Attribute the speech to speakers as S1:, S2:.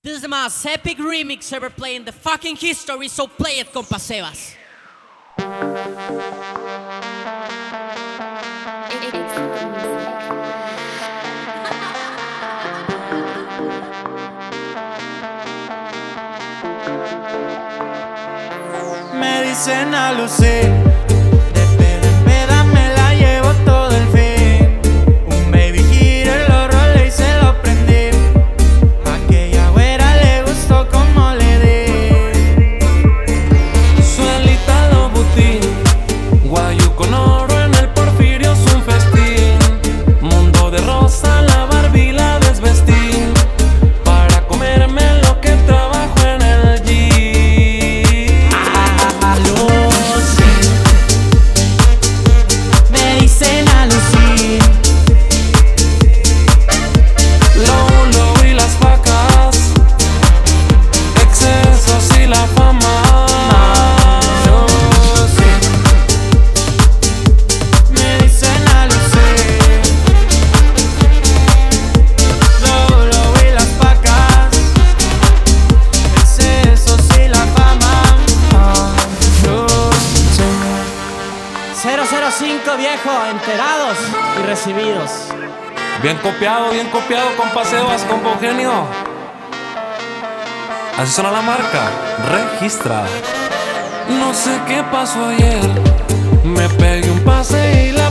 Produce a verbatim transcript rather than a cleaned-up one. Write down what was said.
S1: This is the most epic remix ever played in the fucking history, so play it, compa Sebas.
S2: Me dicen a lucir, de peda en peda me la llevo todo el fin. Un baby giro, los roles y se lo prendí. Aquella güera le gustó como le di.
S3: Suelita lo butín, guayu con oro en el porfirio es un festín. Mundo de rosa, la Barbie la desvestí. Para comerme lo que trabajo en el gym.
S2: Me dicen a lucir,
S3: Lolo y las vacas, excesos y la fama.
S2: me dicen a lucir, Lolo y las vacas, excesos y la fama. Yo sé.
S1: cero cero cinco viejo, enterados y recibidos.
S3: Bien copiado, bien copiado, compa Sebas, compa Eugenio. Así suena la marca, registra. No sé qué pasó ayer, me pegué un pase y la